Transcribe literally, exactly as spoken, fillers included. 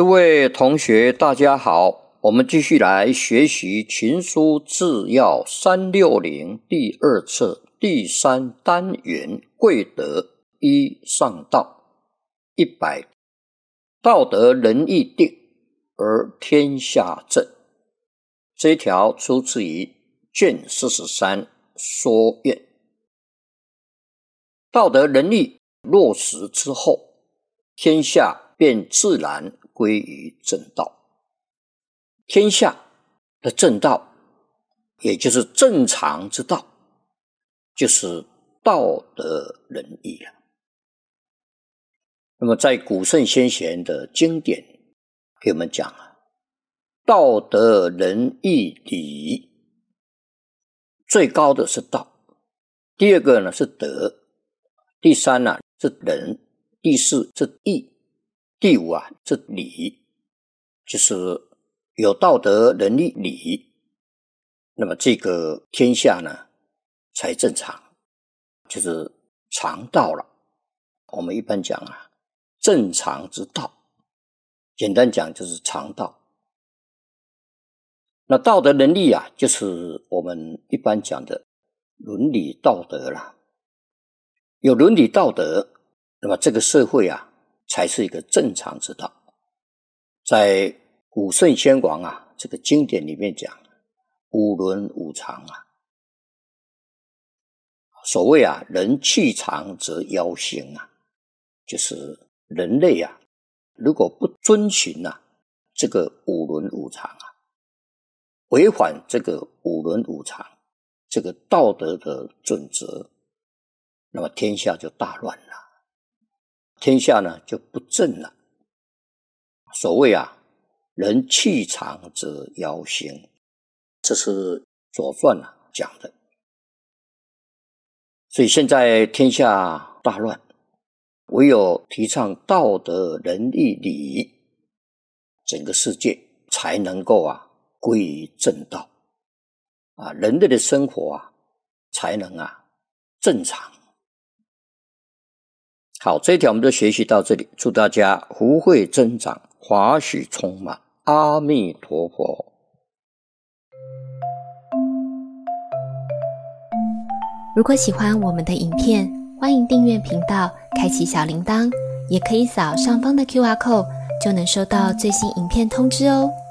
诸位同学大家好，我们继续来学习群书治要三六零第二册第三单元贵德一上道一百，道德仁义定而天下正。这一条出自于卷四十三说愿。道德仁义落实之后，天下便自然归于正道。天下的正道，也就是正常之道，就是道德仁义了。那么在古圣先贤的经典给我们讲啊，道德仁义礼，最高的是道，第二个呢是德，第三呢、啊、是仁，第四是义，第五啊是礼，就是有道德仁义礼，那么这个天下呢才正常，就是常道了。我们一般讲啊，正常之道，简单讲就是常道。那道德仁义啊，就是我们一般讲的伦理道德啦。有伦理道德，那么这个社会啊才是一个正常之道。在古圣先王啊这个经典里面讲五伦五常啊，所谓啊人气长则夭星啊，就是人类啊如果不遵循啊这个五伦五常啊，违反这个五伦五常这个道德的准则，那么天下就大乱了，天下呢就不正了。所谓啊人气长则夭星，这是左传啊讲的。所以现在天下大乱，唯有提倡道德仁义礼，整个世界才能够啊归于正道啊，人类的生活啊才能啊正常。好，这一条我们就学习到这里，祝大家福慧增长，华喜充满，阿弥陀佛。 如果喜欢我们的影片，欢迎订阅频道，开启小铃铛，也可以扫上方的 Q R code， 就能收到最新影片通知哦。